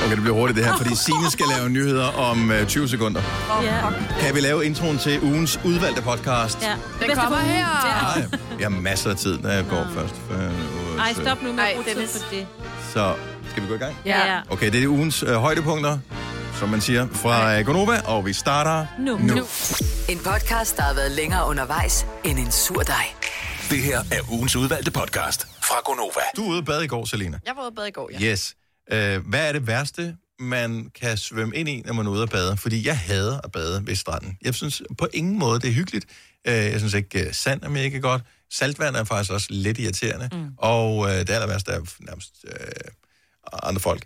Okay, det bliver hurtigt det her, fordi Signe skal lave nyheder om 20 sekunder. Kan vi lave introen til ugens udvalgte podcast? Ja. Den kommer her. Nej, jeg har masser af tid, når jeg går først. Ej, stop nu med at bruge tid på det. Så skal vi gå i gang? Ja. Okay, det er ugens højdepunkter, som man siger, fra Gonova, og vi starter nu. En podcast, der har været længere undervejs end en sur dej. Det her er ugens udvalgte podcast fra Gonova. Du var ude at bade i går, Selina. Jeg var ude at bade i går, ja. Yes. Hvad er det værste, man kan svømme ind i, når man er ude at bade? Fordi jeg hader at bade ved stranden. Jeg synes på ingen måde, det er hyggeligt. Jeg synes ikke, sand er mega godt. Saltvand er faktisk også lidt irriterende. Og det aller værste er nærmest andre folk.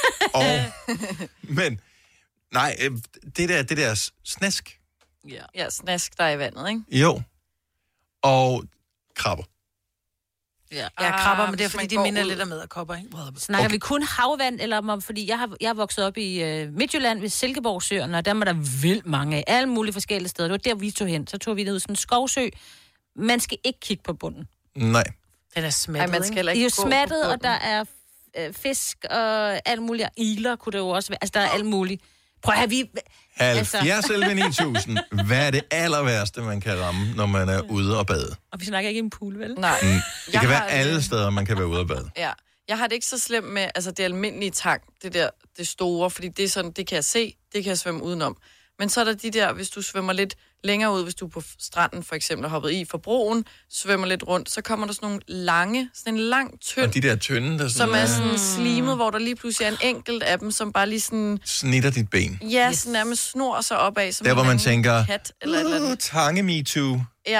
Men, nej, det der snask. Ja, snask der i vandet, ikke? Jo. Og krabber. Ja, krabber, men det er fordi, de minder lidt om edderkopper, ikke? Snakker vi kun havvand, eller fordi jeg er vokset op i Midtjylland ved Silkeborgsøerne, og der var der vildt mange af alle mulige forskellige steder. Det var der, vi tog hen. Så tog vi ned i sådan en skovsø. Man skal ikke kigge på bunden. Nej. Den er smattet, man skal ikke? Det er jo smattet, og der er fisk og alt muligt. Iler kunne det jo også være. Altså, der er alt muligt. Prøv at have vi... 70 eller 9000. Hvad er det aller værste, man kan ramme, når man er ude og bade? Og vi snakker ikke i en pool, vel? Nej. Det kan være alle steder, man kan være ude og bade. Ja. Jeg har det ikke så slemt med, altså det almindelige tang, det store, fordi det er sådan, det kan jeg se, det kan jeg svømme udenom. Men så er der de der, hvis du svømmer lidt længere ud, hvis du er på stranden for eksempel, hoppet i for broen, svømmer lidt rundt, så kommer der sådan nogle lange, sådan en lang tynd, og de der tynde, der sådan, som er sådan slimet, hvor der lige pludselig er en enkelt af dem, som bare lige sådan... snitter dit ben. Ja, sådan nærmest snor sig opad, som der, hvor man tænker, kat eller et eller andet. Tange me too. Ja.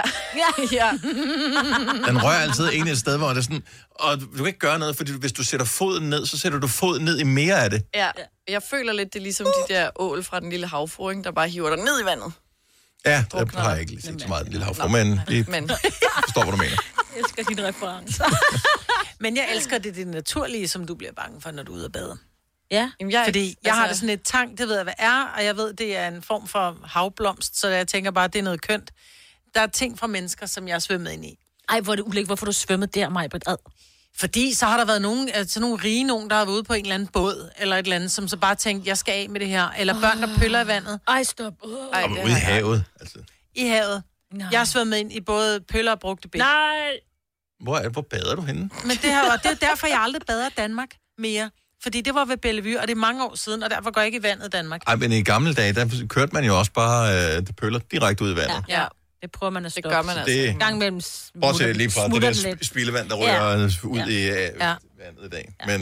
Den rører altid ind i et sted, hvor det er sådan, og du kan ikke gøre noget, fordi hvis du sætter foden ned, så sætter du foden ned i mere af det. Ja, jeg føler lidt, det er ligesom de der ål fra den lille havfru, der bare hiver dig ned i vandet. Ja, der har jeg ikke lige set så meget den lille havfru, men forstår, hvad du mener. Jeg elsker dine referencer. Men jeg elsker det naturlige, som du bliver bange for, når du er ude at bade. Ja. Jamen, fordi jeg har det sådan et tang, det ved jeg, hvad er, og jeg ved, det er en form for havblomst, så jeg tænker bare, det er noget kønt. Der er ting fra mennesker, som jeg har svømmet ind i. Ej, hvor er det ulækkert. Hvorfor du svømmet der, Maj-Britt? Fordi så har der været nogle rige nogen, der har været ude på en eller anden båd, eller et eller andet, som så bare tænkte, jeg skal af med det her. Eller børn, der pøller i vandet. Ej, stop. Ej, ude i havet. Altså. I havet. Nej. Jeg har svømmet ind i både pøller og brugte ben. Nej. Hvor bader du henne? Men det er derfor, jeg aldrig bader Danmark mere. Fordi det var ved Bellevue, og det er mange år siden, og derfor går jeg ikke i vandet i Danmark. Ej, men i gamle dage, der kørte man jo også bare pøller direkte ud i vandet. Ja. Det prøver man at stoppe. Det gør man altså. Det gang mellem bortset lige fra det der spildevand, der rører ud i vandet i dag. Ja.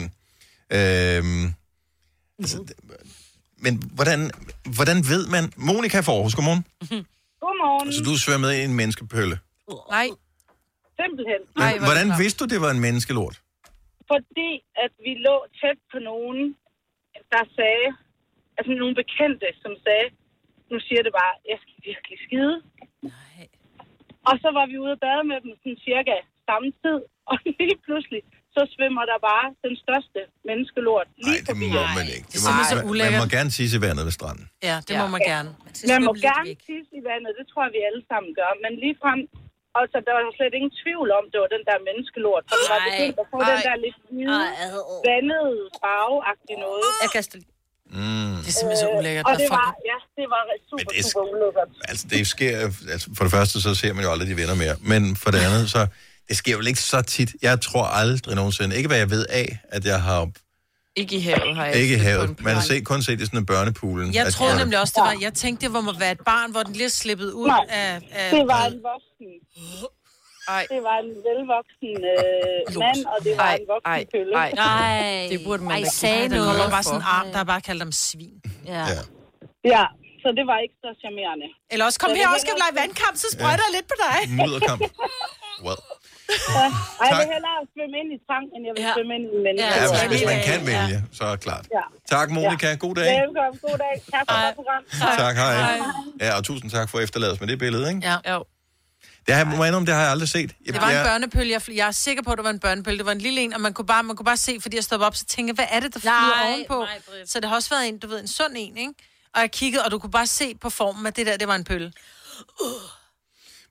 Men hvordan ved man... Monika fra Aarhus, godmorgen. Godmorgen. Så du svømmede i en menneskepølle? Nej. Simpelthen. Men hvordan vidste du, det var en menneskelort? Fordi at vi lå tæt på nogen, der sagde, altså nogle bekendte, som sagde, nu siger det bare, jeg skal virkelig skide. Nej. Og så var vi ude at bade med dem sådan cirka samme tid, og lige pludselig, så svømmer der bare den største menneskelort lige forbi. Nej, det må man ikke. Det er så ulækkert. Man må gerne tisse i vandet ved stranden. Ja, det må man gerne. Man må gerne tisse i vandet, det tror jeg, vi alle sammen gør. Men lige frem, altså der var slet ingen tvivl om, det var den der menneskelort. For det var begyndt at få den der lidt hvide, vandede, farveagtige noget. Jeg kaster lige. Det er simpelthen så ulækkert. Og det var super ulækkert. Altså, det sker... Altså, for det første, så ser man jo aldrig de venner mere. Men for det andet, så... Det sker jo ikke så tit. Jeg tror aldrig nogensinde... Ikke hvad jeg ved af, at jeg har... Ikke i havet har jeg. Ikke i havet. Man har kun set det sådan en børnepoolen. Jeg troede nemlig også, det var... Jeg tænkte, det må være et barn, hvor den lige er slippet ud af... det var en voksen. Det var en velvoksen mand, og det var en voksen pølle. Nej. Det burde man da sige noget. Der var bare sådan en arm, der bare kaldte dem svin. Ja, så det var ikke så charmerende. Eller også, kom her også, skal vi lege vandkamp, så sprøjter jeg lidt på dig. Mudderkamp. Well. Jeg vil hellere svømme ind i tang, end jeg vil svømme ind i mennesker. Ja, hvis man kan vælge, så er det klart. Tak, Monika. God dag. Velkommen. God dag. Tak for det program. Tak, hej. Ja, og tusind tak for at efterlade os med det billede, ikke? Ja. Det har jeg aldrig set. Det var en børnepølle. Jeg er sikker på, at det var en børnepølle. Det var en lille en, og man kunne bare se, fordi jeg stoppede op, så tænkte jeg, hvad er det, der flyder ovenpå? Så det har også været en sund en, ikke? Og jeg kiggede, og du kunne bare se på formen, at det var en pølle.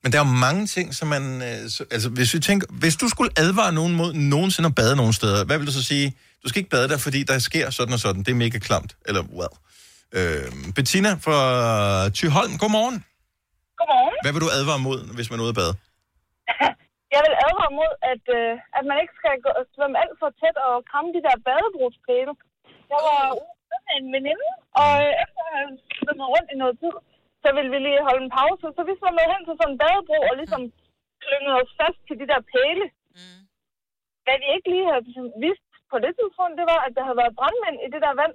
Men der er jo mange ting, som man... altså, hvis du skulle advare nogen mod nogensinde at bade nogen steder, hvad vil du så sige? Du skal ikke bade der, fordi der sker sådan og sådan. Det er mega klamt. Eller, well. Bettina fra Thyholm, godmorgen. Godmorgen. Hvad vil du advare mod, hvis man er ude at bade? Jeg vil advare mod, at man ikke skal svømme alt for tæt og kramme de der badebrugspæle. Jeg var ude med en veninde, og efter at have svømmet rundt i noget tid, så ville vi lige holde en pause. Så vi svømmede hen til sådan en badebro og ligesom klyngede os fast til de der pæle. Hvad vi ikke lige havde vidst på det tidspunkt, det var, at der havde været brandmænd i det der vand.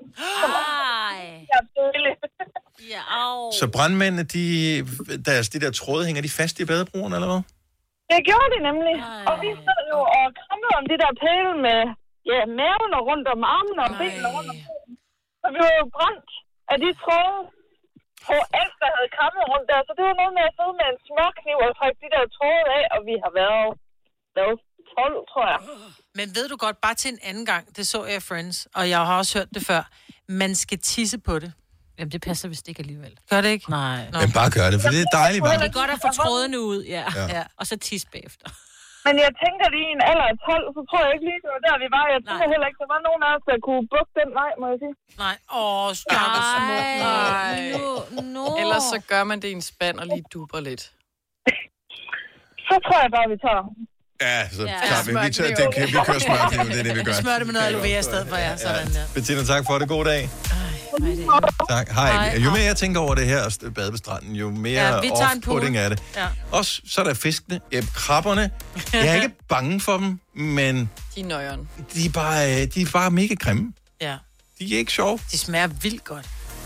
Så brandmændene, de der tråde, hænger de fast i badebroen, eller hvad? Det gjorde de nemlig. Og vi stod jo og krammede om de der pæle med maven og rundt om armen og benene rundt om pælen. Så vi var jo brændt af de tråde på alt, der havde krammet rundt der. Så det var noget med at sidde med en smørkniv og trække de der tråde af, og vi har været 12, tror jeg. Men ved du godt, bare til en anden gang, det så jeg Friends, og jeg har også hørt det før, man skal tisse på det. Jamen, det passer vist ikke alligevel. Gør det ikke? Nej. Men bare gør det, for det er dejligt. Det er godt at få trådene ud, ja. Og så tis bagefter. Men jeg tænker lige i en alder af 12, så tror jeg ikke lige, det var der, vi var. Jeg tænker heller ikke, der var nogen af os, der kunne bukke den vej, må jeg sige. Nej. Stakkels små. No. Ellers så gør man det i en spand og lige duber lidt. Så tror jeg bare, vi tager. Ja, så tager vi. Vi kører smørkniv, det er det, vi gør. Smør det med noget aloe vera i stedet for jer, sådan der. Bettina, tak for det. God dag. Tak. Hej. Jo mere jeg tænker over det her bade ved stranden, jo mere off-putting er det. Ja. Også så er der fiskene, krabberne. Jeg er ikke bange for dem, men... De er nøjeren. De er bare mega grimme. Ja. De er ikke sjove. De smager vildt godt.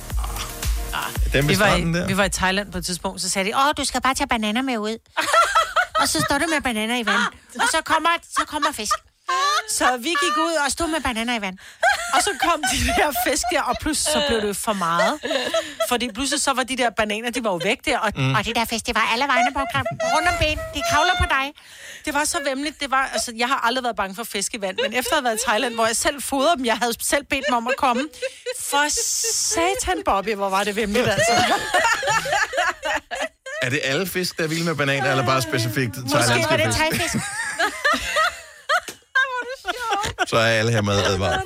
Vi var i Thailand på et tidspunkt, så sagde de, du skal bare tage bananer med ud. Og så står du med bananer i vand. Og så kommer fisk. Så vi gik ud og stod med bananer i vand. Og så kom de der fisk der, og pludselig så blev det for meget. Fordi pludselig så var de der bananer, de var jo væk der. Og de der fisk, det var alle vegne på rundt om ben. De kravler på dig. Det var så væmmeligt. Det var, altså, jeg har aldrig været bange for fisk i vand. Men efter at have været i Thailand, hvor jeg selv fodrede dem, jeg havde selv bedt dem om at komme. For satan, Bobby, hvor var det væmmeligt, altså. Er det alle fisk, der er vilde med bananer, eller bare specifikt thailandske fisk? Måske var det thaifisk. Så er alle her med advaret.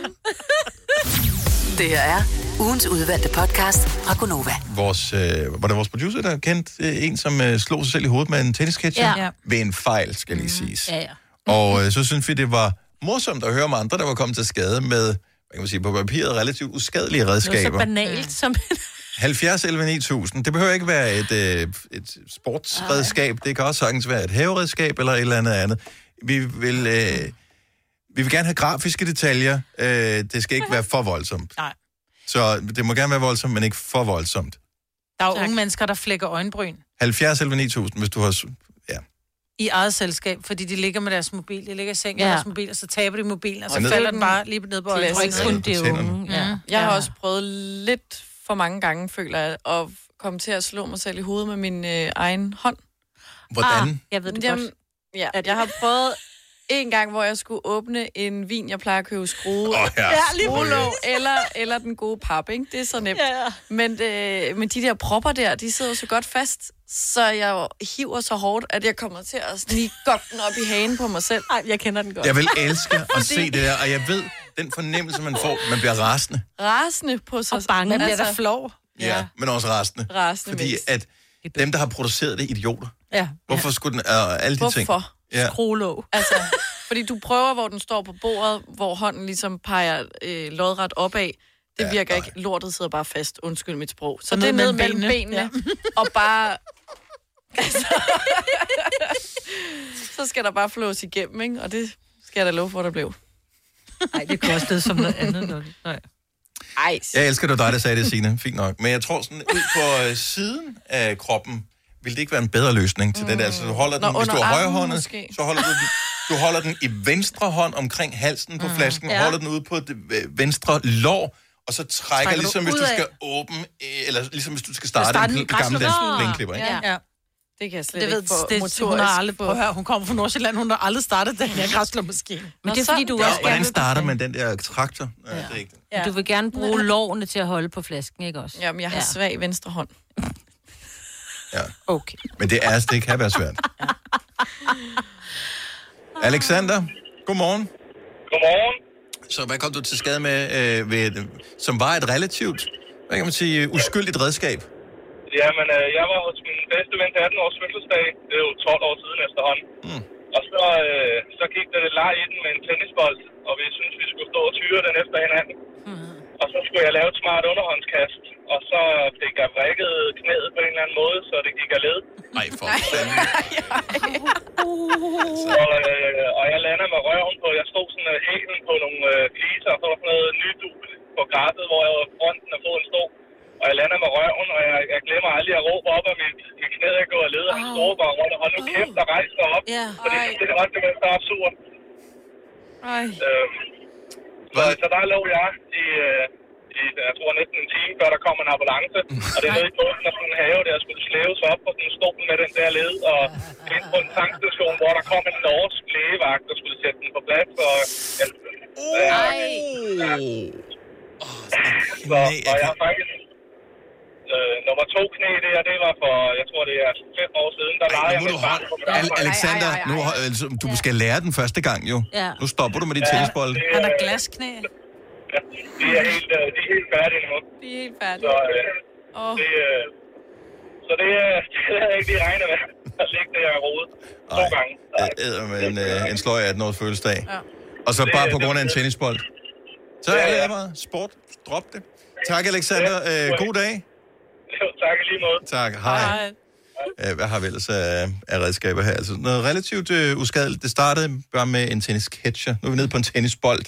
Det her er ugens udvalgte podcast fra Gonova. Var der vores producer, der kendte en, som slog sig selv i hovedet med en tennisketcher? Ja. Ved en fejl, skal lige siges. Ja. Og så synes vi, det var morsomt at høre om andre, der var kommet til skade med, hvad kan man sige, på papiret relativt uskadelige redskaber. Det var så banalt som... 70 11 9000. Det behøver ikke være et sportsredskab. Det kan også sagtens være et haveredskab eller et eller andet. Vi vil gerne have grafiske detaljer. Det skal ikke være for voldsomt. Nej. Så det må gerne være voldsomt, men ikke for voldsomt. Der er jo unge mennesker, der flækker øjenbryn. 70 11 9000, hvis du har... Ja. I eget selskab, fordi de ligger med deres mobil. De ligger i sengen med deres mobil, og så taber de mobilen, og så falder den bare lige ned på øjenbryn. Jeg har også prøvet lidt for mange gange, føler jeg, at komme til at slå mig selv i hovedet med min egen hånd. Hvordan? Jeg ved det godt. Ja, jeg har prøvet en gang, hvor jeg skulle åbne en vin, jeg plejer at købe skruelåg, eller den gode pap, ikke? Det er så nemt. Ja. Men de der propper der, de sidder så godt fast, så jeg hiver så hårdt, at jeg kommer til at snige godt den op i hagen på mig selv. Ej, jeg kender den godt. Jeg vil elske at se det der, og jeg ved, den fornemmelse, man får, man bliver rasende. Rasende på sig. Og bange. Man bliver der flov. Ja, men også rasende. Fordi at dem, der har produceret det, idioter. Ja. Hvorfor skulle den... alle de ting. Hvorfor? Ja. Skruelåg. Altså, fordi du prøver, hvor den står på bordet, hvor hånden ligesom peger lodret opad. Det virker ikke. Lortet sidder bare fast. Undskyld mit sprog. Så det er ned mellem benene. Og bare... Altså, så skal der bare flås igennem, ikke? Og det skal jeg da love for, der blev. Nej, det kunne også blive som noget andet. Nej. Jeg elsker, det dig, der sagde det, Signe. Fint nok. Men jeg tror sådan, ud på siden af kroppen, vil det ikke være en bedre løsning til det der. Så du holder den, hvis du har højre hånd, så holder du holder den i venstre hånd omkring halsen på flasken, holder den ude på det venstre lår, og så trækker ligesom hvis du skal åbne, eller ligesom hvis du skal starte en gammeldags plæneklipper, ikke? Ja. Det kan jeg slet ikke få motorisk. Hun har aldrig prøvet at høre. Hun kommer fra Nordsjælland, hun har aldrig startet den her græsslåmaskine. Men det er fordi, du også gerne... Hvordan starter man den der traktor? Ja. Det er ikke det. Du vil gerne bruge lårene til at holde på flasken, ikke også? Jamen, jeg har svag venstre hånd. Ja. Okay. Men det kan være svært. Alexander, godmorgen. Godmorgen. Så hvad kom du til skade med, som var et relativt, hvad kan man sige, uskyldigt redskab? Jamen, jeg var hos min bedste ven til 18 års fødselsdag. Det er jo 12 år siden efterhånden. Og så gik der lidt leg i den med en tennisbold, og vi syntes, vi skulle stå og tyre den efter hinanden. Og så skulle jeg lave et smart underhåndskast, og så fik jeg brækket knæet på en eller anden måde, så det gik af led. Nej, for fanden. Og jeg lander med røven på, jeg stod sådan hælen på nogle fliser, og så var sådan noget nydul på græsset, hvor jeg var fronten af foden stod. Og jeg lander med røven, og jeg glemmer aldrig at råbe op, at mit knæ er gået af led, og min store bare rundt, og nu kæft og rejse sig op. Fordi det er ret, det var så absurd. Så der lå jeg i jeg tror næsten en time, før der kom en ambulance. Og det er nede i bunden af sådan en have, der skulle slæves op på sådan en stol med den der led. Og ind på en tankstation, hvor der kom en norsk lægevagt, der skulle sætte den på plads. Og jeg har faktisk nummer 2 knæ der, det var for, jeg tror det er 5 år siden, der legede jeg med et barn på mit arbejde. Alexander, du skal lære den første gang jo. Nu stopper du med de tennisbolde. Han har glasknæ. Ja, de er helt færdige nu. De er helt færdige. Så det havde jeg ikke lige regnet med at ligge der og rode 2 gange. En sløj 18-års fødselsdag. Ja. Og så bare på grund af en tennisbold. Så er det bare sport. Drop det. Tak, Alexander. God dag. Jo, tak i lige måde. Tak. Hej. Hvad har vi ellers af redskaber her? Altså noget relativt uskadeligt. Det startede bare med en tennisketcher. Nu er vi nede på en tennisbold.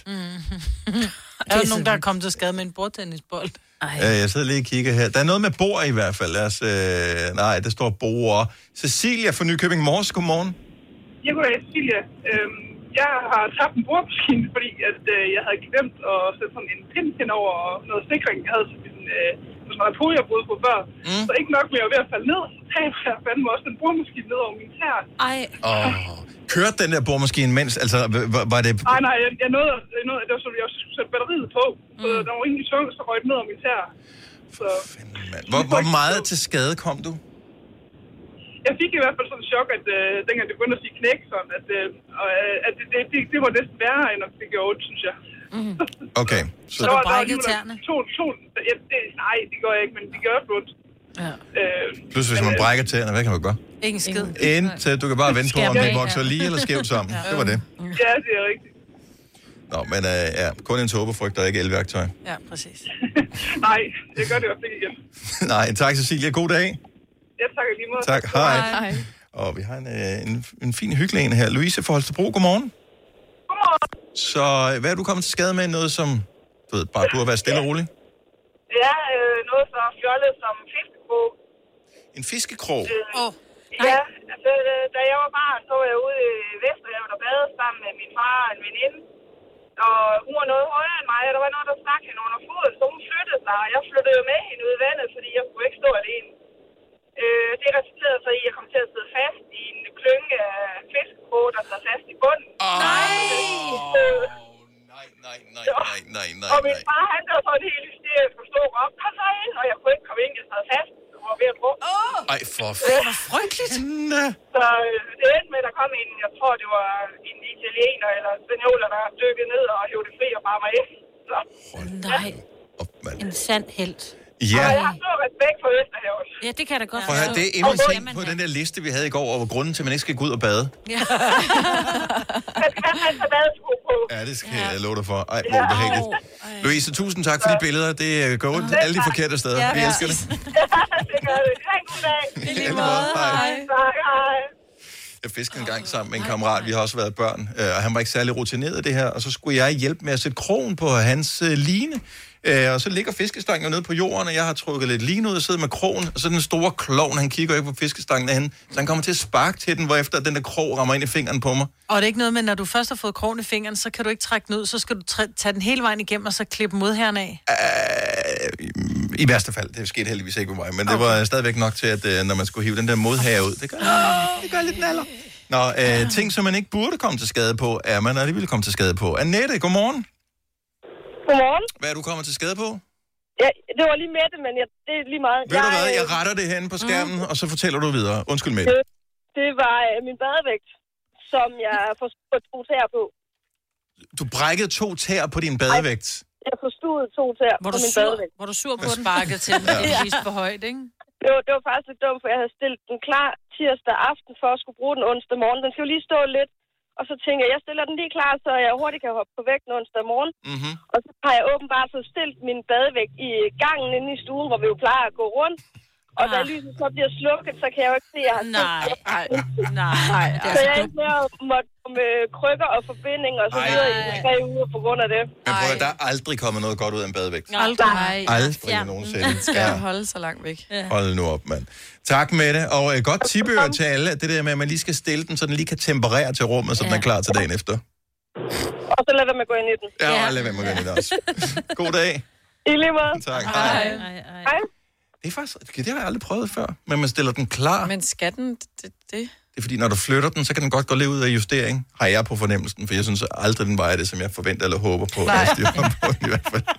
Er der nogen, der er kommet til skade med en bordtennisbold? Jeg sidder lige og kigger her. Der er noget med bord i hvert fald. Nej, der står bord. Cecilia fra Nykøbing Mors, godmorgen. Jeg goddag, Cecilia. Jeg har tabt en bordmaskine, fordi at, jeg havde glemt at sætte sådan en pind hen over noget sikring. Jeg havde sådan en rapport, jeg boede på før. Så ikke nok med at være ved at falde ned, så taber jeg fandme også den bordmaskine ned over min tær. Kørte den der bordmaskine, mens, altså, var det... Nej, jeg nåede, det var sådan, jeg skulle sætte batteriet på, så der var egentlig tung, så røg det ned over min tær. Så... Hvor meget til skade kom du? Jeg fik i hvert fald sådan en chok, at dengang det begyndte at sige knæk, sådan, at det var næsten værre, end at det gjorde ondt, synes jeg. Okay. Så du brækkede tæerne? Nej, det gør jeg ikke, men det gør ondt. Ja. Plus hvis man brækker tæerne, hvad kan man gøre? Ingen skid. Indtil du kan bare vente på, om det vokser lige eller skævt sammen. Det var det. Ja, det er rigtigt. Nå, men kun en tåbefrygt og ikke elværktøj. Ja, præcis. Nej, jeg gør det også ikke igen. Nej, tak Cecilia. God dag. Ja, tak lige måde. Tak, hej. Og vi har en fin hyggelig en her. Louise fra Holstebro, godmorgen. Godmorgen. Så hvad er du kommet til skade med? Noget som, du ved, bare burde være stille og rolig? Ja, noget så fjollet som fiskekrog. En fiskekrog? Ja, altså, da jeg var barn, så var jeg ude i Vesterhavet og badede sammen med min far og en veninde. Og hun var noget højere end mig, og der var noget, der stak hende under foden, så hun flyttede sig. Og jeg flyttede jo med hende ud i vandet, fordi jeg kunne ikke stå alene. Det resulterede så i, at jeg kom til at sidde fast i en klynge af fiskekrog, der sad fast i bunden. Nej. Og min far, han var sådan helt hysterisk og stod op. Kom så ind, og jeg kunne ikke komme ind, jeg sad fast. Jeg var ved at drukne. Ej, for frygteligt. Så det endte med, at der kom en, jeg tror, det var en italiener eller spanioler, der dykkede ned og hævde det fri og bare mig ind. Så. Nej. En sand helt. Ja. Og jeg har stor respekt for Østerhavet. Ja, det kan jeg da godt. Prøv at høre, det er endnu en ting på den der liste, vi havde i går, over grunden til, at man ikke skal gå ud og bade. Ja. Man skal have så badesko på. Ja, det skal jeg love dig for. Ej, hvor ubehageligt. Louise, tusind tak for de billeder. Det går ondt alle de forkerte steder. Vi elsker det. Det gør det. Ha' en god dag. I lige måde. Hej. Jeg fiskede en gang sammen med en kammerat. Vi har også været børn, og han var ikke særlig rutineret i det her. Og så skulle jeg hjælpe med at sætte krogen på hans line. Og så ligger fiskestangen nede på jorden, og jeg har trukket lidt line ud og sidder med krogen. Og så den store klovn, han kigger ikke på fiskestangen derhen. Så han kommer til at sparke til den, hvorefter den der krog rammer ind i fingeren på mig. Og det er ikke noget med, når du først har fået krogen i fingeren, så kan du ikke trække den ud. Så skal du tage den hele vejen igennem, og så klippe modherren af. I værste fald. Det skete heldigvis ikke med mig. Men det var stadigvæk nok til, at når man skulle hive den der modherre ud, det gør lidt naller. Nå, ting, som man ikke burde komme til skade på, er man alligevel komme til skade på. Annette, godmorgen. Godmorgen. Hvad er du kommet til skade på? Ja, det var lige med det, men det er lige meget. Ved du hvad, jeg retter det hen på skærmen, og så fortæller du videre. Undskyld med det. Det var min badevægt, som jeg forstod 2 tæer på. Du brækkede 2 tæer på din badevægt? Jeg forstod 2 tæer på min badevægt. Var du sur på den? Sparket til den, det er for højt, ikke? Det var faktisk lidt dumt, for jeg havde stillet den klar tirsdag aften for at skulle bruge den onsdag morgen. Den skal jo lige stå lidt. Og så tænker jeg stiller den lige klar, så jeg hurtigt kan hoppe på vægten onsdag morgen. Mm-hmm. Og så har jeg åbenbart så stillet min badevægt i gangen inde i stuen, hvor vi jo plejer at gå rundt. Og da lyset så bliver slukket, så kan jeg jo ikke se, at jeg har Nej. Så jeg er ikke mere måtte med krykker og forbinding og så videre i 3 uger på grund af det. Men prøv at der er aldrig kommet noget godt ud af en badevægt. Aldrig nogensinde. Skal holde så langt væk. Hold nu op, mand. Tak med det. Og godt tipører til alle, det der med, at man lige skal stille den, så den lige kan temperere til rummet, så den er klar til dagen efter. Og så lad være med at gå ind i den. Ja, lad være med at gå ind i den også. God dag. I lige måde. Tak. Hej. Det er faktisk, det har jeg aldrig prøvet før, men man stiller den klar. Men skal den det? Det er fordi, når du flytter den, så kan den godt gå lidt ud af justering, har jeg på fornemmelsen, for jeg synes aldrig, den vejer det, som jeg forventer eller håber på. Nej. På i hvert fald.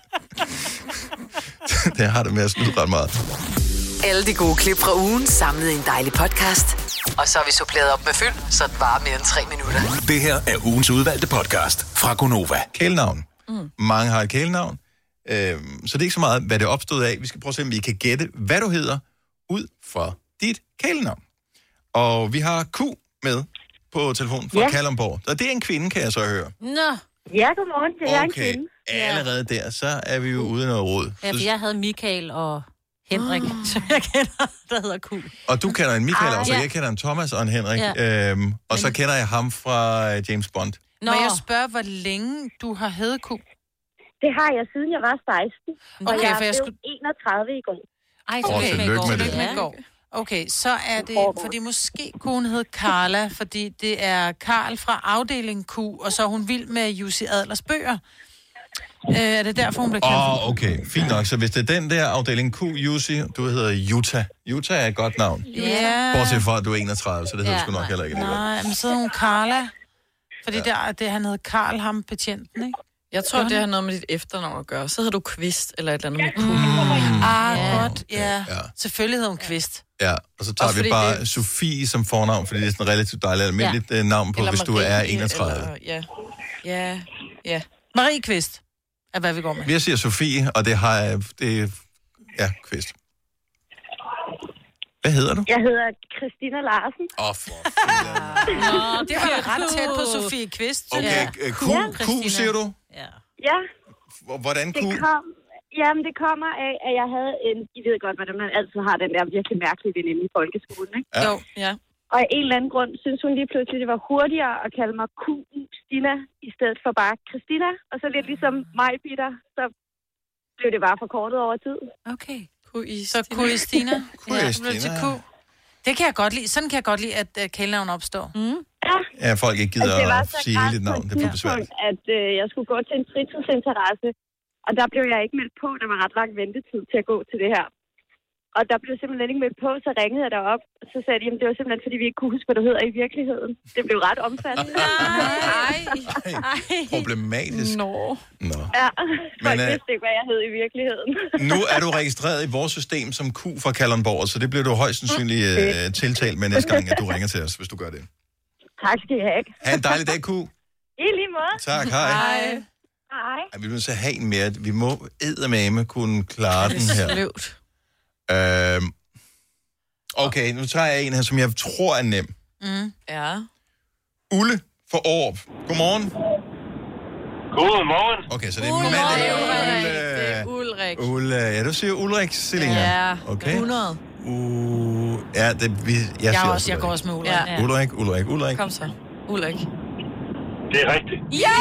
Det har det med at snyde ret meget. Alle de gode klip fra ugen samlet i en dejlig podcast. Og så har vi suppleret op med fyld, så det varer mere end 3 minutter. Det her er ugens udvalgte podcast fra Gonova. Kælenavn. Mange har et kælenavn. Så det er ikke så meget, hvad det opstod af. Vi skal prøve at se, om vi kan gætte, hvad du hedder, ud fra dit kælenavn. Og vi har Q med på telefonen fra Kalundborg. Og det er en kvinde, kan jeg så høre. Nå. Ja, godmorgen. Det er en kvinde. Allerede der, så er vi jo uden noget råd. Ja, for jeg havde Michael og Henrik, som jeg kender, der hedder Q. Og du kender en Michael også, og jeg kender en Thomas og en Henrik. Ja. Og så kender jeg ham fra James Bond. Må jeg spørge, hvor længe du har heddet Q? Det har jeg, siden jeg var 16. Og Okay, jeg for jeg blev 31 i går. Ej, tillykke med det. med går. Okay, så er det, fordi måske kunne hun hedde Carla, fordi det er Karl fra afdeling Q, og så er hun vild med Jussi Adlers bøger. Er det derfor, hun bliver kaldt? Okay, fint nok. Så hvis det er den der afdeling Q, Jussi, du hedder Jutta. Jutta er et godt navn. Ja. Bortset fra, at du er 31, så det hedder sgu nok heller ikke. Nej, men så hedder hun Carla. Fordi han hed Karl, ham betjenten, ikke? Jeg tror, det har noget med dit efternavn at gøre. Så hedder du Kvist, eller et eller andet med Godt, ja. Selvfølgelig hedder hun Kvist. Ja, og så tager vi bare Sofie som fornavn, fordi det er sådan et relativt dejligt almindeligt navn på, eller hvis du er 31. Eller, ja. Marie Kvist er, hvad vi går med. Vi siger Sofie, og det er Kvist. Hvad hedder du? Jeg hedder Christina Larsen. For det var ret tæt på Sofie Kvist. Okay, Q siger du? Ja. Hvordan Q? Det kommer af, at jeg havde I ved godt, hvordan man altid har den der virkelig mærkelige veninde i folkeskolen, ikke? Ja. Jo, ja. Og af en eller anden grund synes hun lige pludselig, det var hurtigere at kalde mig Stina i stedet for bare Christina. Og så lidt ligesom mig, Peter, så blev det bare forkortet over tid. Okay. Så Christina. Det kan jeg godt lide. Sådan kan jeg godt lide, at kælenavn opstår. Ja, folk ikke gider at sige hele dit navn. Det er for besværligt. At jeg skulle gå til en fritidsinteresse, og der blev jeg ikke meldt på. Der var ret lang ventetid til at gå til det her. Og der blev simpelthen ikke meldt på, så ringede jeg derop. Og så sagde de, at det var simpelthen, fordi vi ikke kunne huske, hvad du hedder i virkeligheden. Det blev ret omfattende. Nej. Problematisk. Nå. Ja, folk vidste ikke, hvad jeg hed i virkeligheden. Nu er du registreret i vores system som Q fra Kalundborg, så det bliver du højst sandsynligt tiltalt med næste gang, at du ringer til os, hvis du gør det. Tak skal I have. Ha' en dejlig dag, Q. I lige måde. Tak, hej. Hej. Vi vil så have en mere. Vi må eddermame kunne klare den her. Sløvt. Okay, nu tager jeg en her, som jeg tror er nem. Ja. Ulle for Aarup. Godmorgen. Godmorgen. Okay, så det er min mand, Det er Ulrik. Ja, du siger Ulrik, Selina. Ja, okay. 100. Jeg går også med Ulrik. Ja. Ulrik. Kom så. Ulrik. Det er rigtigt. Ja!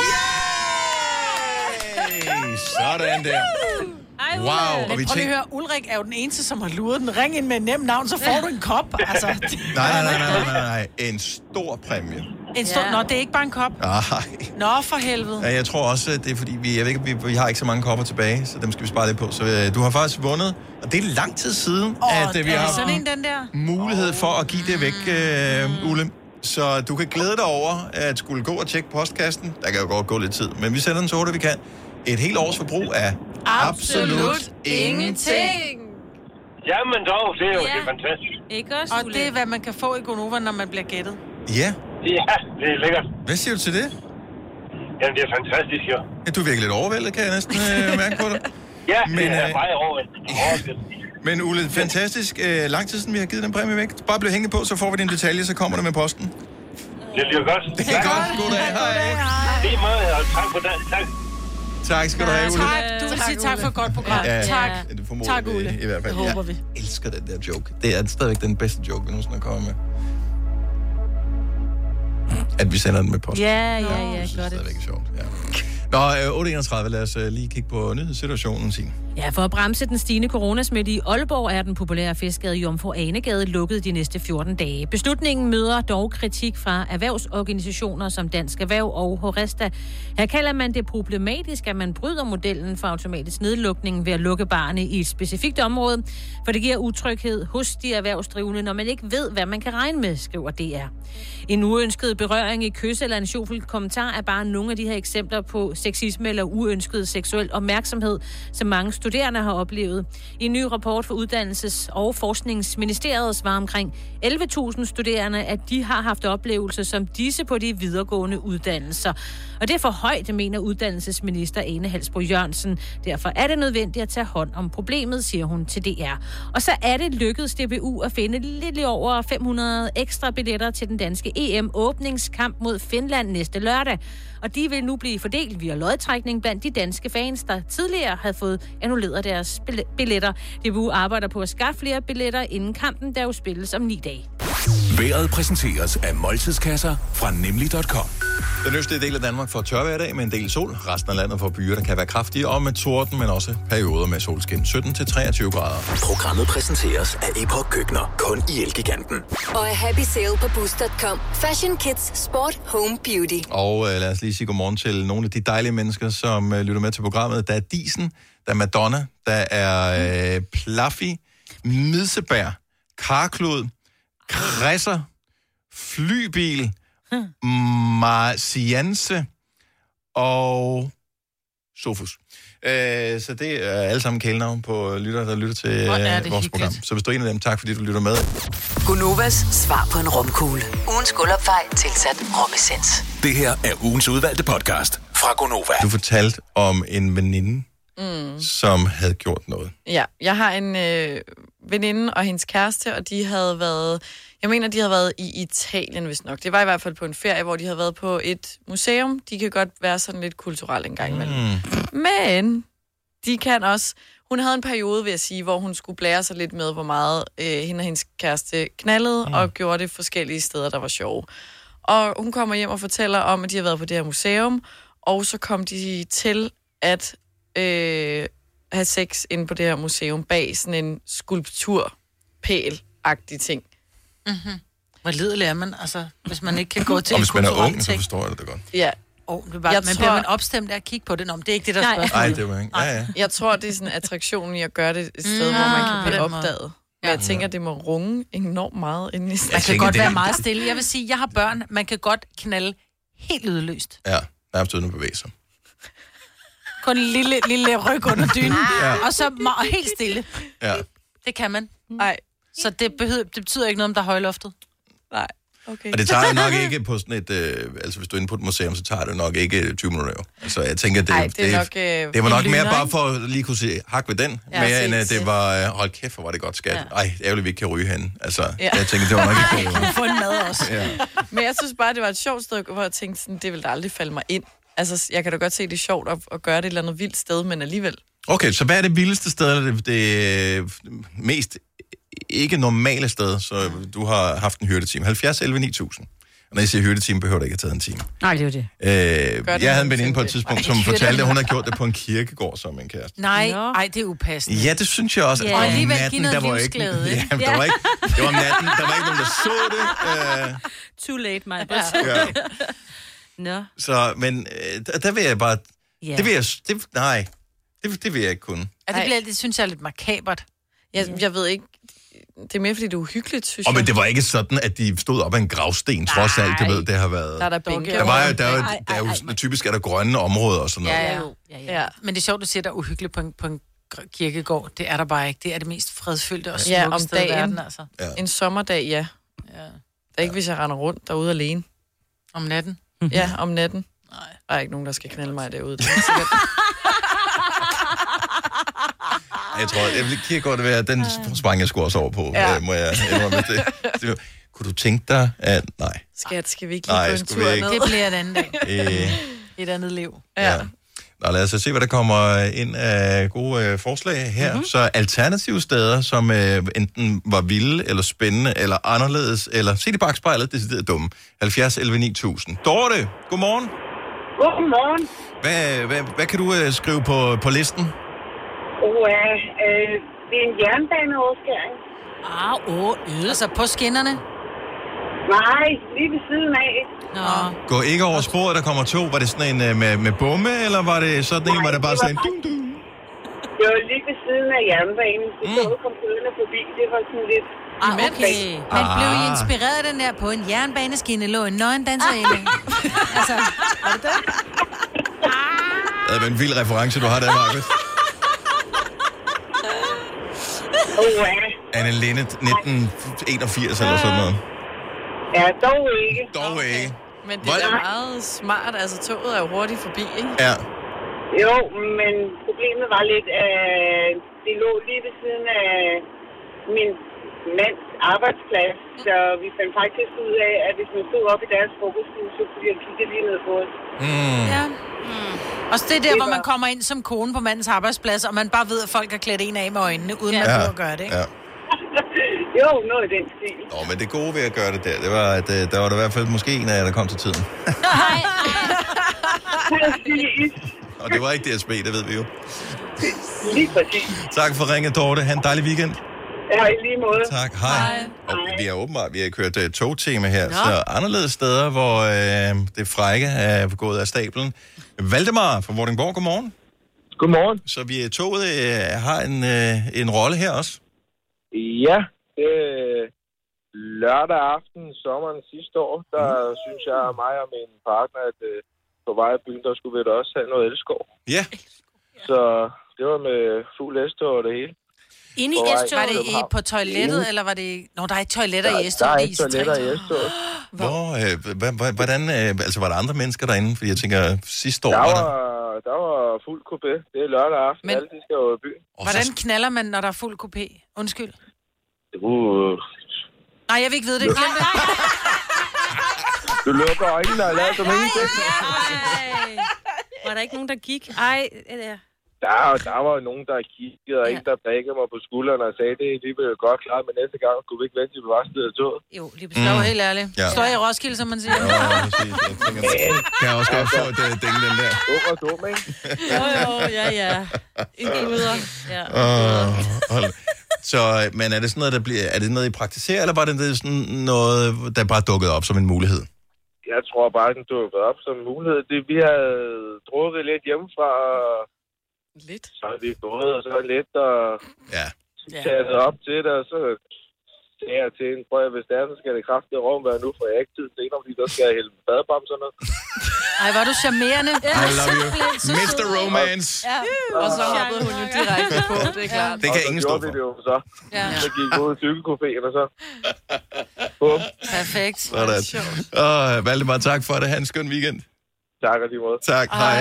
Sådan der. Wow, og vi prøv lige at høre, Ulrik er jo den eneste, som har luret den. Ring ind med en nem navn, så får du en kop. Altså. Nej. En stor præmie. Nå, det er ikke bare en kop. Nej. Nå, for helvede. Ja, jeg tror også, det er fordi, vi har ikke så mange kopper tilbage, så dem skal vi spare lidt på. Så du har faktisk vundet, og det er lang tid siden, at vi har mulighed for at give det væk, Ulle. Så du kan glæde dig over at skulle gå og tjekke postkassen. Der kan jo godt gå lidt tid, men vi sender den så hurtigt, vi kan. Et helt års forbrug af absolut ingenting. Jamen dog, det er jo det er fantastisk. Ikke også? Og det er, hvad man kan få i Gonova, når man bliver gættet. Ja. Ja, det er lækkert. Hvad siger du til det? Jamen, det er fantastisk, jo. Ja, du er virkelig lidt overvældet, kan jeg næsten mærke på dig. Ja, men, det er meget overvældet. Men Ulle, fantastisk. Lang tid siden vi har givet den præmie væk. Bare bliv hængende på, så får vi din detalje, så kommer det med posten. Det bliver godt. Det er godt. God dag. Hej. Det er meget, og tak for det. Tak. Tak skal du have, Ulle. Tak. Du vil sige tak for et godt program. Ja, tak. Det Tak, Ulle. I hvert fald. Det håber vi. Jeg elsker den der joke. Det er stadigvæk den bedste joke, vi nogensinde har kommet med. At vi sender den med posten. Ja, godt. Det er stadigvæk sjovt, ja. Nå, 8.31, lad os lige kigge på nyhedssituationen, Signe. Ja, for at bremse den stigende coronasmitte i Aalborg er den populære festgade Jomfru Anegade lukket de næste 14 dage. Beslutningen møder dog kritik fra erhvervsorganisationer som Dansk Erhverv og Horesta. Her kalder man det problematisk, at man bryder modellen for automatisk nedlukning ved at lukke barne i et specifikt område, for det giver utryghed hos de erhvervsdrivende, når man ikke ved, hvad man kan regne med, skriver DR. En uønsket berøring i kys eller en sjovfuld kommentar er bare nogle af de her eksempler på sexisme eller uønsket seksuel opmærksomhed, som mange studerende har oplevet. I en ny rapport for Uddannelses- og Forskningsministeriet svarer omkring 11.000 studerende, at de har haft oplevelser som disse på de videregående uddannelser. Og det er for højt, mener uddannelsesminister Ane Halsbro Jørgensen. Derfor er det nødvendigt at tage hånd om problemet, siger hun til DR. Og så er det lykkedes DBU at finde lidt over 500 ekstra billetter til den danske EM-åbningskamp mod Finland næste lørdag. Og de vil nu blive fordelt via lodtrækning blandt de danske fans, der tidligere havde fået annulleret deres billetter. DBU arbejder på at skaffe flere billetter inden kampen, der jo spilles om 9 dage. Vejret præsenteres af måltidskasser fra nemlig.com. Den østlige del af Danmark får tør hver dag med en del sol. Resten af landet får byer, der kan være kraftige og med torden, men også perioder med solskin. 17-23 grader. Programmet præsenteres af Epoch Køkkener, kun i Elgiganten. Og er happy sale på Boost.com. Fashion, kids, sport, home, beauty. Og lad os lige sige godmorgen til nogle af de dejlige mennesker, som lytter med til programmet. Der er Disen, der er Madonna, der er Plaffy, Midsebær, Karklud, Græsser, Flybil, Marcianse og Sofus. Så det er alle sammen kælenavn på lyttere, der lytter til vores program. Så hvis du er en af dem, tak fordi du lytter med. Gonovas svar på en romkugle. Ugens guldopfej tilsat romessens. Det her er ugens udvalgte podcast fra Gonova. Du fortalte om en veninde, som havde gjort noget. Ja, jeg har en veninde og hendes kæreste, og de havde været... Jeg mener, de havde været i Italien, hvis nok. Det var i hvert fald på en ferie, hvor de havde været på et museum. De kan godt være sådan lidt kulturelle en gang imellem. Men de kan også... Hun havde en periode, vil jeg sige, hvor hun skulle blære sig lidt med, hvor meget hende og hendes kæreste knaldede, og gjorde det forskellige steder, der var sjove. Og hun kommer hjem og fortæller om, at de har været på det her museum, og så kom de til at have sex inde på det her museum bag sådan en skulpturpæl-agtig ting. Mm-hmm. Hvor lidelig er man, altså, hvis man ikke kan gå til og en hvis man er kulturel ung, så forstår jeg det godt. Ja. Men bliver man opstemt af at kigge på det? Nå, men det er ikke det, der spørgsmål. Nej, det var ikke. Ja. Jeg tror, det er sådan en attraktion i at gøre det et sted, hvor man kan blive opdaget. Men jeg tænker, det må runge enormt meget inde i stedet. Man kan godt være meget stille. Jeg vil sige, jeg har børn, man kan godt knalde helt lydløst. Ja, nærmest uden at bevæge sig. Kun en lille ryg under dynen, og så helt stille. Ja. Det kan man. Nej. Så det betyder ikke noget, om der er højloftet? Nej. Okay. Og det tager jo nok ikke på sådan et... altså, hvis du er inde på et museum, så tager det nok ikke 20 minutter. Altså, jeg tænker, det var nok mere bare for at lige kunne se hak ved den, mere end at det var... hold kæft, hvor var det godt skat. Ej, ærgerligt, vi ikke kan ryge henne. Altså, jeg tænker, det var nok ikke... Få en mad også. Ja. Men jeg synes bare, det var et sjovt sted, hvor jeg tænkte sådan, det ville da aldrig falde mig ind. Altså, jeg kan da godt se, det er sjovt at gøre det et eller andet vildt sted, men alligevel. Okay, så hvad er det vildeste sted, eller det mest ikke normale sted, så du har haft en hyrdetime? 70, 11, 9000. Og når jeg siger hyrdetime, behøver det ikke at tage en time. Nej, det er det. Jeg havde en veninde på et tidspunkt, som fortalte, at hun havde gjort det på en kirkegård som en kæreste. Nej, det er upassende. Ja, det synes jeg også. Og alligevel give noget der var ikke, det var om natten, der var ikke nogen, der så det. Too late, my no. Så, men der vil jeg bare... Det vil jeg ikke kunne. Det synes jeg er lidt makabert. Jeg ved ikke, det er mere, fordi det er uhyggeligt, synes Og jeg. men det var ikke sådan, at de stod op ad en gravsten, trods alt, du ved, det har været... Der er der bænke. Der er jo sådan, typisk er der grønne områder og sådan noget. Ja. Men det er sjovt, du siger, der er uhyggeligt på en kirkegård. Det er der bare ikke. Det er det mest fredfyldte og smukke sted i verden, altså. Ja. En sommerdag, ja. Det er ikke, hvis jeg render rundt derude alene. Om natten? Ja, om natten. Nej. Der er ikke nogen, der skal knalde mig derude. Det er sikkert. Jeg tror, kirkegård det være, den sprang jeg sgu også over på, må jeg indrømme det. Kunne du tænke dig, at... Nej. Skal vi ikke lige gå en tur ned? Det bliver et andet dag. Et andet liv. Ja. Nå, lad os se, hvad der kommer ind af gode forslag her. Så alternative steder, som enten var vilde, eller spændende, eller anderledes, eller se det bagspejlet, det er dumme. 70 11 9000. Dorte, godmorgen. Godmorgen. Hvad kan du skrive på listen? Det er en jernbaneoverskæring. Altså på skinnerne? Nej, lige ved siden af. Nå. Gå ikke over sporet, der kommer to. Var det sådan en med bomme, eller var det sådan en, hvor det bare sådan en... Det var lige ved siden af jernbanen. Så kom kørende forbi. Det var sådan lidt... Okay. Men blev I inspireret af den der på en jernbaneskinne, lå en nøgen danserinde? Altså, var det det? Det er en vild reference, du har der, Marcus. Anne Linnet, 1981 eller sådan noget. Ja, dog ikke. Dog ikke. Men det er meget smart. Altså, toget er jo hurtigt forbi, ikke? Ja. Jo, men problemet var lidt, at det lå lige ved siden af min mands arbejdsplads. Så vi fandt faktisk ud af, at hvis man stod op i deres frokoststue, så kunne de kigge lige ned på os. Ja. Og det er der, hvor man kommer ind som kone på mandens arbejdsplads, og man bare ved, at folk har klædt en af med øjnene, uden man behøver at gøre det, ikke? Ja. Jo, noget i den stil. Nå, men det gode ved at gøre det det var, at der var der i hvert fald måske en af jer, der kom til tiden. Nej. Og det var ikke DSB, det ved vi jo. Lige præcis. Tak for ringet, Dorte. Ha' en dejlig weekend. Ja, i lige måde. Tak, hej. Og vi har kørt togtema her, Nå. så anderledes steder, hvor det frække er gået af stablen. Valdemar fra Vordingborg, godmorgen. Godmorgen. Så vi toget har en rolle her også. Ja, det lørdag aften sommeren sidste år, der synes jeg, mig og min partner, at på vej af byen, der skulle vi da også have noget elskov. Ja. Så det var med fuld S-tog og det hele. Inde i S-toget? Var det på toilettet, eller var det... Nå, der er ikke toiletter i S-toget. Der er ikke toiletter i S-toget. Hvordan, altså var der andre mennesker derinde? Fordi jeg tænker, sidste år der var fuld coupé. Det er lørdag aften, alle de skal over i byen. Hvordan knaller man, når der er fuld coupé? Undskyld. Nej, jeg vil ikke vide det. Glem det. Du lukker øjnene og lader som ingenting. Var der ikke nogen, der gik? Der var nogen, der kiggede, og en, der brækkede mig på skulderen og sagde, det er alligevel godt klart, men næste gang kunne vi ikke vente til vi var stedet af toget. Jo, lige beslag helt ærligt. Ja. Står i Roskilde, som man siger. Ja, præcis. Jeg tænker, kan jeg også godt få et ding den der. Dum, ikke? Jo, ja. En guder. Ja. Så, men er det sådan noget, er det noget, I praktiserer, eller var det sådan noget, der bare dukkede op som en mulighed? Jeg tror bare, den dukkede op som en mulighed. Vi havde drukket lidt hjemmefra, lidt. Så er vi gået, og så lidt, og taget op til det, og så sagde jeg til hende, prøv at hvis det er, så skal det kraftigt rum være nu, for jeg har ikke tid senere, fordi der skal jeg hælde badebam sådan noget. Ej, var du charmerende. I love you. Mr. Romance. Ja. Og så hoppede hun jo direkte på, det er klart. Det kan ingen stå for. Det jo så. Ja. Så gik vi ud i cykelcaféen, og så... Bum. Perfekt. Sådan. Valdemar, tak for det. Ha' en skøn weekend. Tak og lige måde. Tak, hej.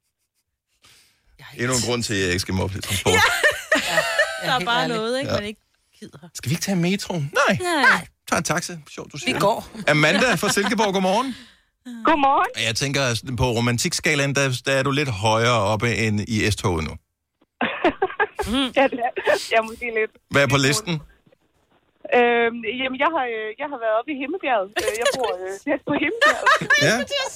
Endnu en grund til, at jeg ikke skal med offentlig transport. Der er bare noget, ikke? Man ikke gider. Skal vi ikke tage metroen? Nej. Tag en taxa. Sjovt, du siger. Vi går. Amanda fra Silkeborg, godmorgen. Godmorgen. Jeg tænker, på romantikskalaen, der er du lidt højere oppe end i S-toget nu. Ja, det er jeg måske lidt. Hvad er på listen? Jamen, jeg har været oppe i Himmelbjerget. Jeg bor tæt på Himmelbjerget. Ja.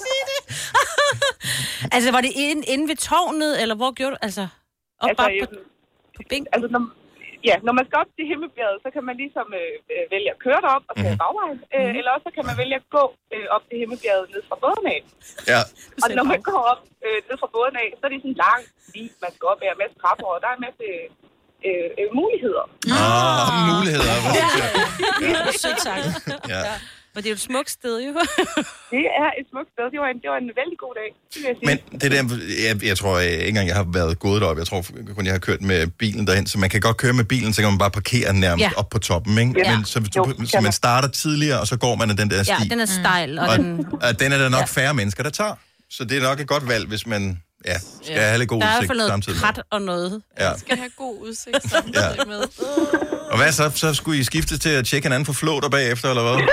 Altså, var det inde ved tårnet, eller hvor gjorde du? Altså, op på bænken? Altså, når man skal op til Himmelbjerget, så kan man ligesom vælge at køre derop og tage bagvejen. Eller også så kan man vælge at gå op til Himmelbjerget ned fra båden af. Ja. Og når man går op ned fra båden af, så er det sådan lang sti, man skal op af en masse trapper, og der er en masse muligheder. Muligheder. Sødt sagt. Ja. Men det er jo et smukt sted, jo. Det er et smukt sted. Det var en vældig god dag, vil jeg sige. Men det der, jeg tror ikke engang, jeg har været gået derop. Jeg tror kun, jeg har kørt med bilen derhen. Så man kan godt køre med bilen, så kan man bare parkere nærmest op på toppen, ikke? Ja. Men så man starter tidligere, og så går man af den der sti. Ja, den er stejl. Og den er der nok færre mennesker, der tager. Så det er nok et godt valg, hvis man skal have lidt god udsigt udsigt samtidig. Der er i hvert samtidig. fald noget krat og noget. Ja. Man skal have god udsigt samtidig med. Og hvad så? Så skulle I skifte til at tjekke hinanden for flåter bagefter, eller hvad?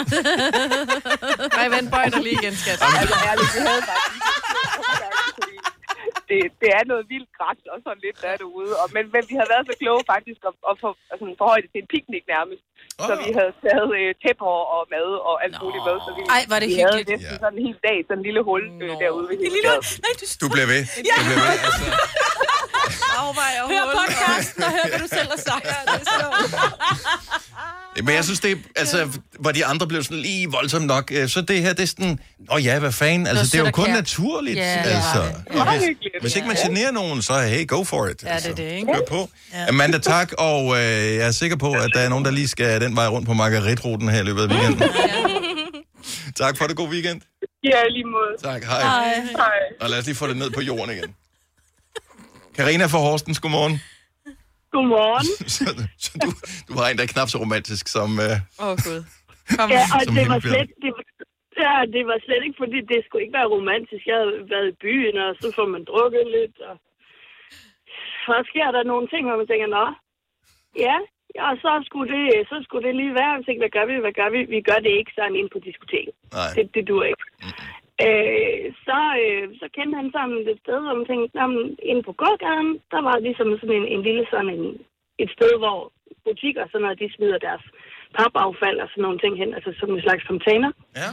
Nej, vent, bøj dig lige igen, skat. Altså, ærligt, vi havde faktisk... Det er noget vildt græs og sådan lidt der derude. Men vi havde været så kloge faktisk at forhøje det til en piknik nærmest. Så vi havde taget tæpper og mad og alt muligt med. Så vi var det hyggeligt. havde næsten sådan en hel dag, sådan en lille hul derude. Ved lille hul? Nej, du bliver ved. Ja. Du bliver ved, altså. Hør podcasten og hør, hvad du selv har sagt. Men jeg synes, det hvor de andre blev sådan lige voldsomt nok, så det her, det er sådan, hvad fanden, altså det er jo kun naturligt, altså. Hvis ikke man generer nogen, så hey, go for it. Ja, det er det, ikke? Hør på. Amanda, tak, og jeg er sikker på, at der er nogen, der lige skal den vej rundt på Margaret-ruten her i løbet af weekenden. Tak for det, god weekend. Ja, lige måde. Tak, hej. Og lad os lige få det ned på jorden igen. Karina fra Horstens, godmorgen. Godmorgen. så du har en, der er knap så romantisk som... Gud. Ja, og det var slet ikke, fordi det skulle ikke være romantisk. Jeg havde været i byen, og så får man drukket lidt, og så sker der nogle ting, hvor man tænker, og så skulle det lige være. Jeg tænkte, hvad gør vi? Vi gør det ikke sådan inde på diskoteket. Det duer ikke. Så kendte han sammen et sted, hvor man tænkte, inde på gågaden, der var ligesom sådan en lille et sted, hvor butikker, sådan noget, de smider deres papaffald og sådan nogle ting hen, altså som en slags container. Ja.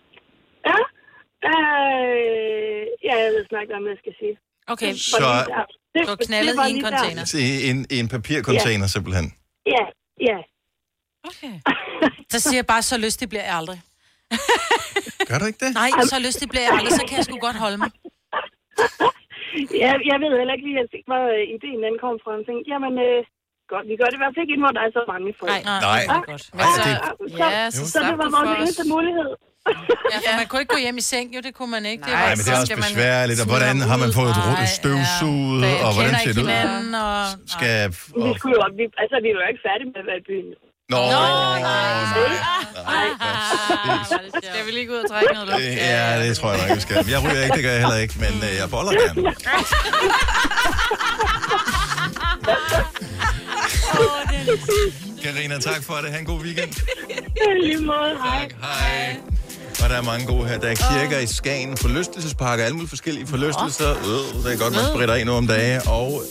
Jeg ved snart, hvad jeg skal sige. Okay, så du knaldet i en container. I en papircontainer, simpelthen. Ja. Okay. Så siger jeg bare, så lystig bliver jeg aldrig. Gør du ikke det? Nej, så lystig bliver jeg aldrig, så kan jeg sgu godt holde mig. Ja, jeg ved heller ikke lige, hvor ideen den kom fra. Jeg tænkte, godt, vi gør det i hvert fald ikke, hvor der er så mange folk. Nej. Så det var vores eneste mulighed. Ja, for man kunne ikke gå hjem i seng, jo, det kunne man ikke. Nej, men det er også besværligt, og hvordan har man fået støvsuget, og hvordan ser det ud? Vi skulle jo, vi var ikke færdige med at være i byen. Skal vi lige gå ud og trække noget luft? Ja, det tror jeg nok, vi skal. Jeg ryger ikke, det gør jeg heller ikke, men jeg boller gerne. Karina, tak for det. Ha' en god weekend. Lige måde, hej. Hej. Og der er mange gode her. Der er kirker i Skagen, forlystelsesparker, alle mulige forskellige forlystelser. Det er godt, man spritter ind nu om dagen. Og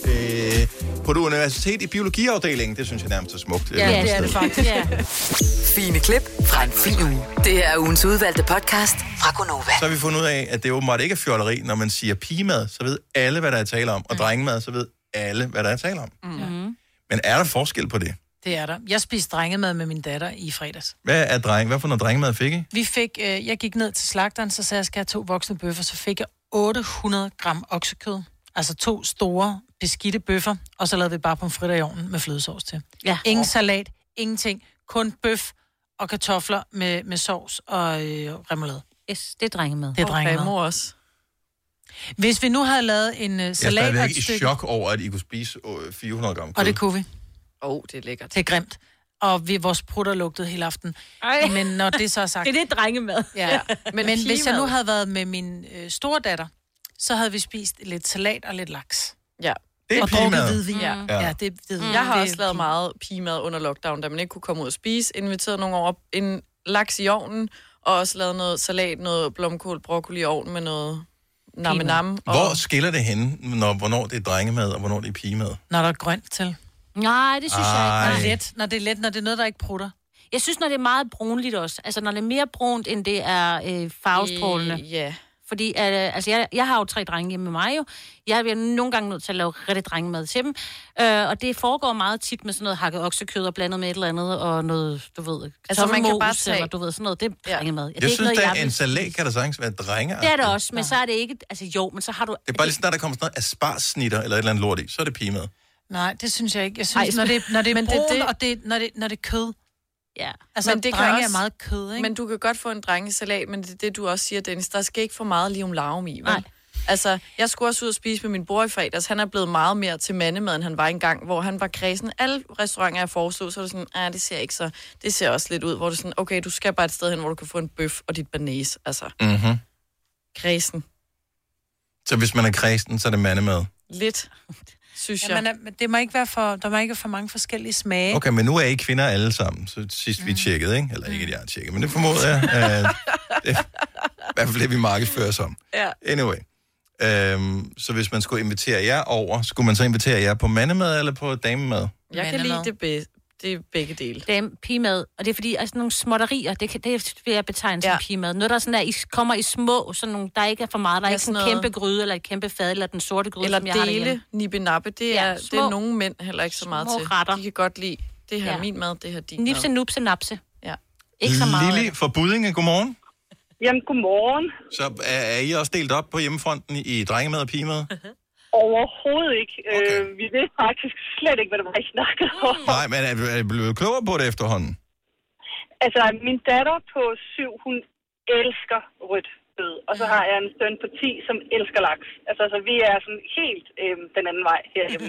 på det universitet i biologiafdelingen, det synes jeg nærmest er smukt. Ja, det er det faktisk. Ja. Fine klip fra en fin uge. Det er ugens udvalgte podcast fra Gonova. Så har vi fundet ud af, at det åbenbart ikke er fjolleri, når man siger pigemad, så ved alle, hvad der er tale om. Og drengemad, så ved alle, hvad der er tale om. Mm-hmm. Men er der forskel på det? Det er der. Jeg spiste drengemad med min datter i fredags. Hvad for noget drengemad fik I? Vi fik, jeg gik ned til slagteren, så sagde jeg, skal have 2 voksne bøffer, så fik jeg 800 gram oksekød. Altså 2 store beskidte bøffer, og så lavede vi bare pomfritter i ovnen med flødesovs til. Ja. Ingen salat, ingenting. Kun bøf og kartofler med sovs og remoulade. Yes, det er drengemad. Det er drengemad. Og også. Hvis vi nu havde lavet en salat og et stykke... Jeg er i chok over, at I kunne spise 400 gram kød. Og det kunne vi. Det er lækkert. Det er grimt. Og vores prutter lugtede hele aften. Men når det så er sagt... det er drengemad. Ja. Men hvis jeg nu havde været med min store datter, så havde vi spist lidt salat og lidt laks. Ja. Det er og drukket hvidvin. Ja, det er hvidvin. Jeg har også lavet meget pigemad under lockdown, da man ikke kunne komme ud og spise. Inviteret nogen over en laks i ovnen, og også lavet noget salat, noget blomkål, broccoli i ovnen med noget nam. Hvor skiller det henne, hvornår det er drengemad, og hvornår det er pigemad? Når der er grønt til. Nej, det synes jeg ikke. Når det er let, når det er noget, der ikke prutter. Jeg synes, når det er meget brunligt også. Altså, når det er mere brunt, end det er farvestrålende. Ja. Fordi, jeg har jo 3 drenge hjemme med mig jo. Jeg er nogle gange nødt til at lave rigtig drengemad til dem. Og det foregår meget tit med sådan noget hakket oksekød og blandet med et eller andet, og noget, du ved, altså man kan bare tage... eller du ved, sådan noget, det er drengemad. Jeg synes, at en salat kan da sagtens være drengeagtigt. Det er det også, men så er det ikke, altså jo, men så har du... Det er bare lige sådan, der kommer sådan noget asparsnitter eller et eller andet lort i, så er det pigemad. Nej, det synes jeg ikke. Jeg synes, når det er brun, og når det er kød. Ja. Altså, men det drenge er meget kød, ikke? Men du kan godt få en drengesalat, men det er det, du også siger, Dennis. Der skal ikke for meget lium larm i, vel? Nej. Altså, jeg skulle også ud og spise med min bror i fredags. Han er blevet meget mere til mandemad, end han var engang, hvor han var kræsen. Alle restauranter, jeg foreslog, så er det sådan, det ser ikke så... Det ser også lidt ud, hvor du sådan, okay, du skal bare et sted hen, hvor du kan få en bøf og dit banæs. Altså, kræsen. Så hvis man er kræsen, så er det mandemad? Lidt, synes jeg. Men det må ikke være der må ikke være for mange forskellige smage. Okay, men nu er I kvinder alle sammen, så sidst vi tjekkede, ikke? Eller ikke, at jeg har tjekket, men det formoder jeg. Det er i hvert fald det, vi markedsfører som. Ja. Anyway. Så hvis man skulle invitere jer over, skulle man så invitere jer på mandemad eller på damemad? Jeg kan lide det er begge dele. Pigemad, og det er fordi, altså nogle småtterier, det vil jeg betegne som pigemad. Noget, der sådan er, kommer i små, sådan nogle, der ikke er for meget, der er ikke sådan en kæmpe gryde, eller et kæmpe fad, eller den sorte gryde, eller som jeg har derhjemme. Eller dele, nibbe-nappe, det er nogle mænd heller ikke så meget til. Retter. De kan godt lide, det her min mad, det her din nipse, mad. nupse, napse. Ja. Ikke så meget. Lili fra Buddinge, godmorgen. Jamen, godmorgen. Så er I også delt op på hjemmefronten i drengemad og pigemad? Overhovedet ikke. Okay. Vi ved faktisk slet ikke, hvad det var, I snakkede om. Nej, men er I blevet klogere på det efterhånden? Altså, min datter på 7, hun elsker rødt kød. Og så har jeg en søn på 10, som elsker laks. Altså, så vi er sådan helt den anden vej herhjemme.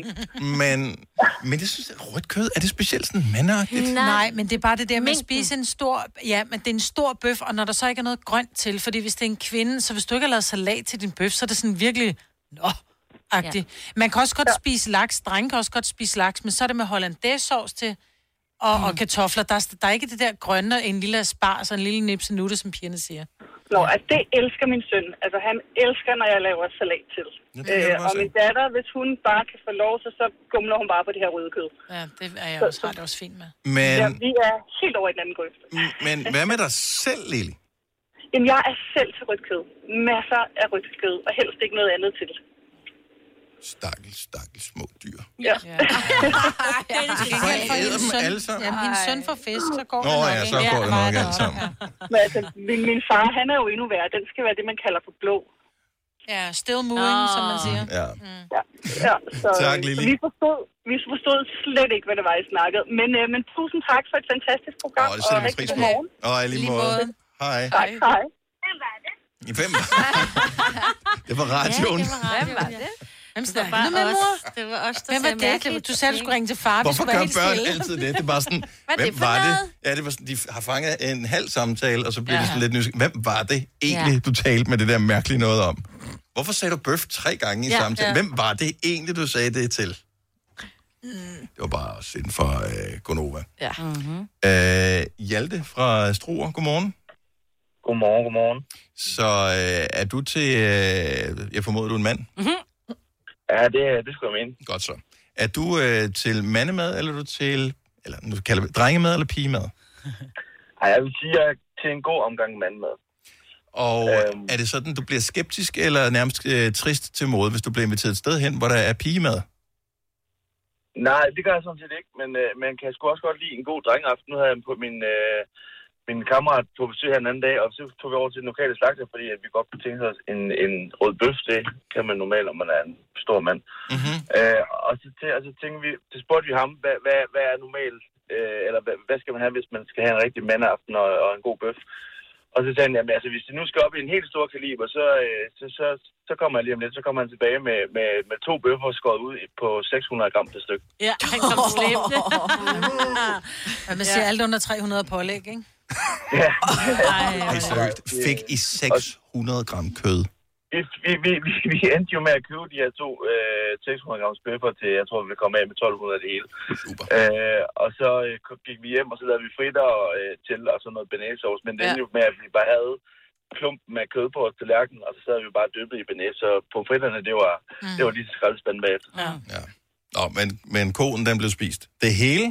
Men det synes jeg, rødt kød, er det specielt sådan mandagtigt? Nej, men det er bare det der med at spise en stor... Ja, men det er en stor bøf, og når der så ikke er noget grønt til, fordi hvis det er en kvinde, så hvis du ikke har lavet salat til din bøf, så er det sådan virkelig... agtigt. Man kan også godt spise laks, drenge kan også godt spise laks, men så er det med hollandaisesauce til, og kartofler. Der er ikke det der grønne, en lille asparges og en lille nipse nutte, som pigerne siger. Nå, altså det elsker min søn. Altså han elsker, når jeg laver salat til. Og min datter, hvis hun bare kan få lov, så gumler hun bare på det her røde kød. Ja, det er jeg også, har det også fint med. Men... Ja, vi er helt over i den anden grøft. Men hvad med dig selv, Lili? Jamen, jeg er selv til rødt kød. Masser af rødt kød, og helst ikke noget andet til. Stakkels små dyr. Ja. Min søn får fisk, så går det nok. Så går det nok alt sammen. Men altså, min far, han er jo endnu værre. Den skal være det, man kalder for blå. Ja, still moving, som man siger. Ja, så tak, Lili. Vi forstod slet ikke, hvad det var, I snakkede. Men tusind tak for et fantastisk program. Det sætter vi pris på. Og i lige måde. Hej. Hej. Hvem var det? Det var radioen. Hvem var det? Hvem snakker du med, mor? Det var også hvem var det? Du sagde, du skulle ringe til far. Hvorfor gør børn altid det? Det er bare sådan, hvem var det? Ja, det var sådan, de har fanget en halv samtale, og så bliver det sådan lidt nysgerrig. Hvem var det egentlig, du talte med det der mærkelige noget om? Hvorfor sagde du bøf 3 gange i samtalen? Hvem var det egentlig, du sagde det til? Det var bare også inden for Gonova. Ja. Hjalte fra Struer, godmorgen. Godmorgen. Så er du til, jeg formoder, du er en mand? Ja, det skulle jeg mene. Godt så. Er du til mandemad, eller er du til, eller nu kalder vi drengemad eller pigemad? Ej, jeg vil sige, at jeg er til en god omgang mandemad. Og er det sådan, du bliver skeptisk eller nærmest trist til mode, hvis du bliver inviteret et sted hen, hvor der er pigemad? Nej, det gør jeg sådan set ikke, men man kan sgu også godt lide en god drengeaften. Nu havde jeg på min kammerat på besøg her en anden dag, og så tog vi over til den lokale slagter, fordi at vi godt kunne tænke os en rød bøf. Det kan man normalt, når man er en stor mand. Mm-hmm. Og så tænkte vi, så spurgte vi ham, hvad er normalt, eller hvad skal man have, hvis man skal have en rigtig mandaften og en god bøf. Og så sagde han, jamen altså, hvis det nu skal op i en helt stor kaliber, så kommer jeg lige om lidt, så kommer han tilbage med 2 bøffer skåret ud på 600 gram per stykke. Ja, han kom slæbende. Man siger alt under 300 pålæg, ikke? Ja. Fik I 600 gram kød? Vi endte jo med at købe de her 2 600 grams bøffer til, jeg tror, vi kom af med 1200 det hele. Super. Og så gik vi hjem, og så lavede vi fritter til og sådan noget bearnaisesauce. Men det endte jo med, at vi bare havde klump med kød på vores tallerken, og så sad vi bare dyppet i bearnaise. Så på fritterne, det var lige så skraldespanden bagefter. Ja. Nå, men koen, den blev spist. Det hele?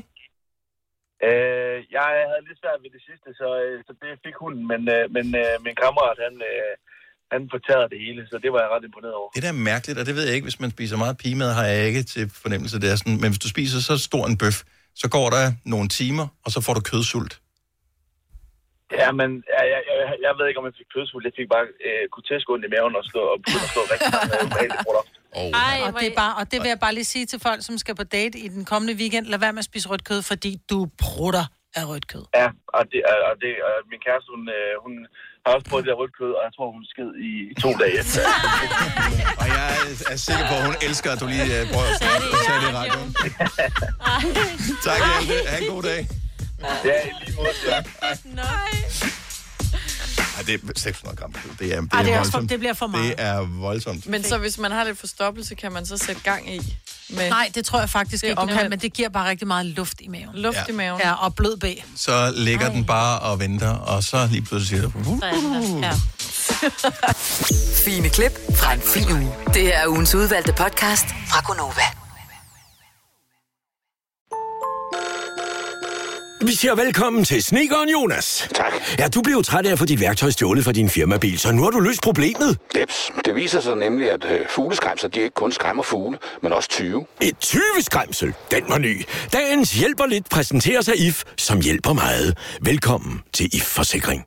Jeg havde lidt svært ved det sidste, så det fik hunden. Men min kammerat, han fortærede det hele, så det var jeg ret imponeret over. Det der er mærkeligt, og det ved jeg ikke, hvis man spiser meget pigemad, har jeg ikke til fornemmelse, det er sådan. Men hvis du spiser så stor en bøf, så går der nogle timer, og så får du kødsult. Ja, men jeg ved ikke, om jeg fik kødsult. Jeg fik bare grotesk ondt i maven og begynde at slå rigtig meget. Og det vil jeg bare lige sige til folk, som skal på date i den kommende weekend. Lad være med at spise rødt kød, fordi du prutter af rødt kød. Ja, og min kæreste, hun har også prøvet det der rødt kød, og jeg tror, hun sked i 2 dage efter. Og jeg er sikker på, at hun elsker, at du lige prøver at sige det i radioen. Tak, Hjalte. Ha' en god dag. Ja, i lige måde. Nej. Ej, det er 600 gram kød. Det er voldsomt. Det bliver for meget. Det er voldsomt. Men så hvis man har lidt forstoppelse, kan man så sætte gang i? Nej, det tror jeg faktisk ikke, du kan, men det giver bare rigtig meget luft i maven. Luft i maven? Ja, og blød bag. Så ligger den bare og venter, og så lige pludselig siger du... Ja. Fine klip fra en fin uge. Det her er ugens udvalgte podcast fra Gonova. Vi siger velkommen til Snedkeren Jonas. Tak. Ja, du blev træt af at få dit værktøj stjålet fra din firmabil, så nu har du løst problemet. Jeps, det viser sig nemlig, at fugleskræmser, de ikke kun skræmmer fugle, men også 20. Et 20-skræmsel? Den var ny. Dagens hjælper lidt præsenterer sig IF, som hjælper meget. Velkommen til IF Forsikring.